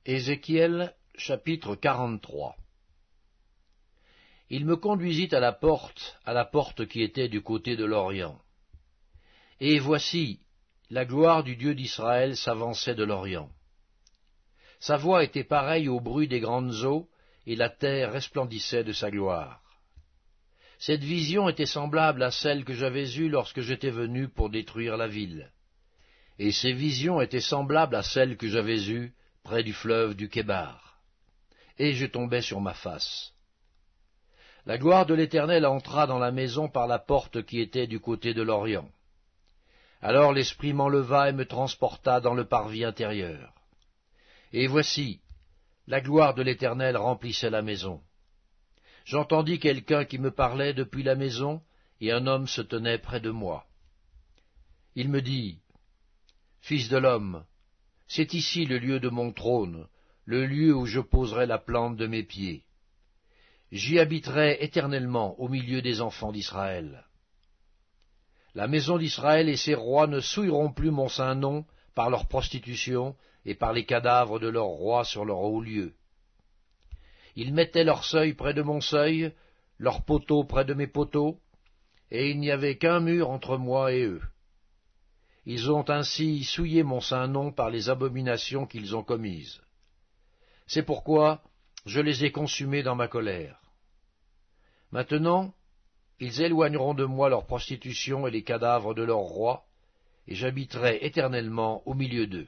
Ézéchiel, chapitre 43. Il me conduisit à la porte qui était du côté de l'Orient. Et voici, la gloire du Dieu d'Israël s'avançait de l'Orient. Sa voix était pareille au bruit des grandes eaux, et la terre resplendissait de sa gloire. Cette vision était semblable à celle que j'avais eue lorsque j'étais venu pour détruire la ville. Et ces visions étaient semblables à celles que j'avais eues près du fleuve du Kébar. Et je tombai sur ma face. La gloire de l'Éternel entra dans la maison par la porte qui était du côté de l'Orient. Alors l'Esprit m'enleva et me transporta dans le parvis intérieur. Et voici, la gloire de l'Éternel remplissait la maison. J'entendis quelqu'un qui me parlait depuis la maison, et un homme se tenait près de moi. Il me dit, « Fils de l'homme, c'est ici le lieu de mon trône, le lieu où je poserai la plante de mes pieds. J'y habiterai éternellement au milieu des enfants d'Israël. La maison d'Israël et ses rois ne souilleront plus mon saint nom par leur prostitution et par les cadavres de leurs rois sur leur haut lieu. Ils mettaient leur seuil près de mon seuil, leurs poteaux près de mes poteaux, et il n'y avait qu'un mur entre moi et eux. Ils ont ainsi souillé mon saint nom par les abominations qu'ils ont commises. C'est pourquoi je les ai consumés dans ma colère. Maintenant, ils éloigneront de moi leur prostitution et les cadavres de leurs rois, et j'habiterai éternellement au milieu d'eux.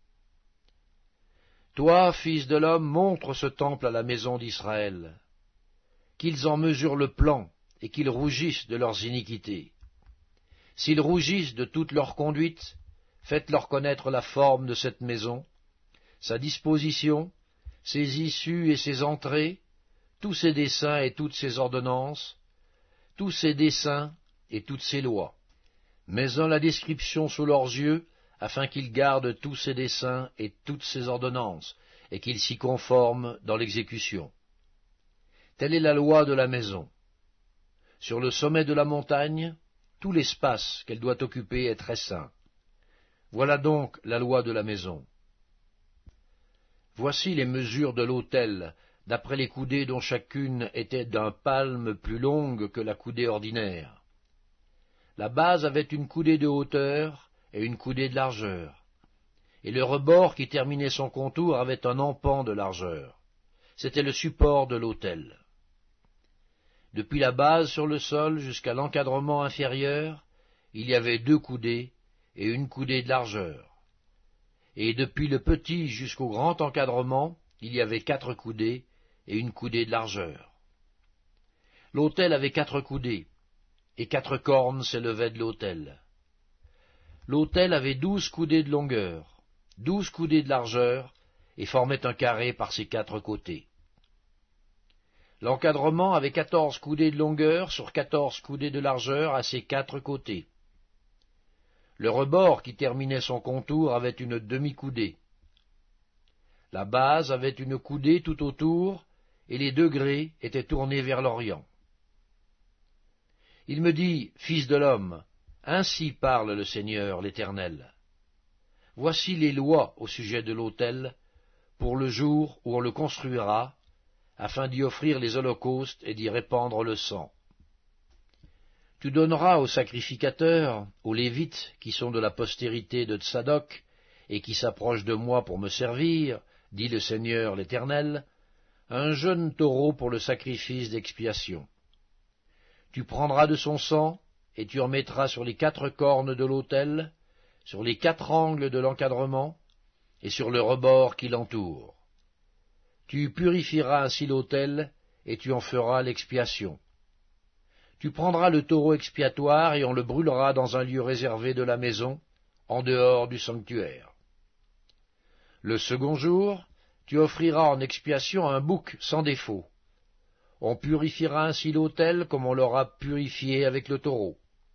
Toi, fils de l'homme, montre ce temple à la maison d'Israël, qu'ils en mesurent le plan et qu'ils rougissent de leurs iniquités. S'ils rougissent de toute leur conduite, faites-leur connaître la forme de cette maison, sa disposition, ses issues et ses entrées, tous ses desseins et toutes ses ordonnances, tous ses desseins et toutes ses lois. Mets-en la description sous leurs yeux, afin qu'ils gardent tous ses desseins et toutes ses ordonnances, et qu'ils s'y conforment dans l'exécution. Telle est la loi de la maison. Sur le sommet de la montagne, tout l'espace qu'elle doit occuper est très saint. Voilà donc la loi de la maison. Voici les mesures de l'autel, d'après les coudées dont chacune était d'un palme plus longue que la coudée ordinaire. La base avait une coudée de hauteur et une coudée de largeur, et le rebord qui terminait son contour avait un empan de largeur. C'était le support de l'autel. Depuis la base sur le sol jusqu'à l'encadrement inférieur, il y avait 2 coudées et une coudée de largeur. Et depuis le petit jusqu'au grand encadrement, il y avait 4 coudées et une coudée de largeur. L'autel avait 4 coudées, et 4 cornes s'élevaient de l'autel. L'autel avait 12 coudées de longueur, 12 coudées de largeur, et formait un carré par ses 4 côtés. L'encadrement avait 14 coudées de longueur sur 14 coudées de largeur à ses 4 côtés. Le rebord qui terminait son contour avait une demi-coudée. La base avait une coudée tout autour, et les degrés étaient tournés vers l'Orient. Il me dit, « Fils de l'homme, ainsi parle le Seigneur l'Éternel. Voici les lois au sujet de l'autel, pour le jour où on le construira, afin d'y offrir les holocaustes et d'y répandre le sang. Tu donneras aux sacrificateurs, aux Lévites, qui sont de la postérité de Tsadok, et qui s'approchent de moi pour me servir, dit le Seigneur l'Éternel, un jeune taureau pour le sacrifice d'expiation. Tu prendras de son sang, et tu en mettras sur les 4 cornes de l'autel, sur les 4 angles de l'encadrement, et sur le rebord qui l'entoure. Tu purifieras ainsi l'autel, et tu en feras l'expiation. Tu prendras le taureau expiatoire, et on le brûlera dans un lieu réservé de la maison, en dehors du sanctuaire. Le second jour, tu offriras en expiation un bouc sans défaut. On purifiera ainsi l'autel comme on l'aura purifié avec le taureau.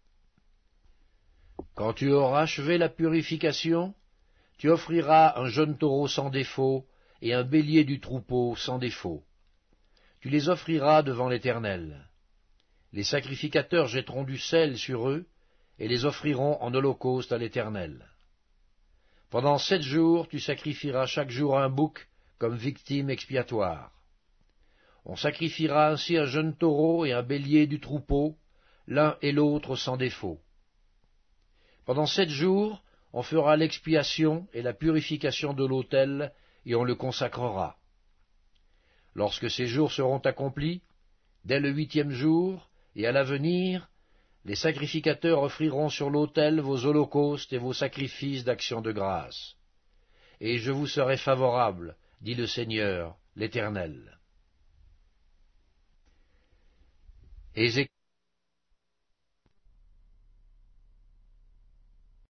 Quand tu auras achevé la purification, tu offriras un jeune taureau sans défaut et un bélier du troupeau sans défaut. Tu les offriras devant l'Éternel. Les sacrificateurs jetteront du sel sur eux et les offriront en holocauste à l'Éternel. Pendant 7 jours, tu sacrifieras chaque jour un bouc comme victime expiatoire. On sacrifiera ainsi un jeune taureau et un bélier du troupeau, l'un et l'autre sans défaut. Pendant 7 jours, on fera l'expiation et la purification de l'autel, et on le consacrera. Lorsque ces jours seront accomplis, dès le 8e jour, et à l'avenir, les sacrificateurs offriront sur l'autel vos holocaustes et vos sacrifices d'action de grâce. Et je vous serai favorable, dit le Seigneur, l'Éternel.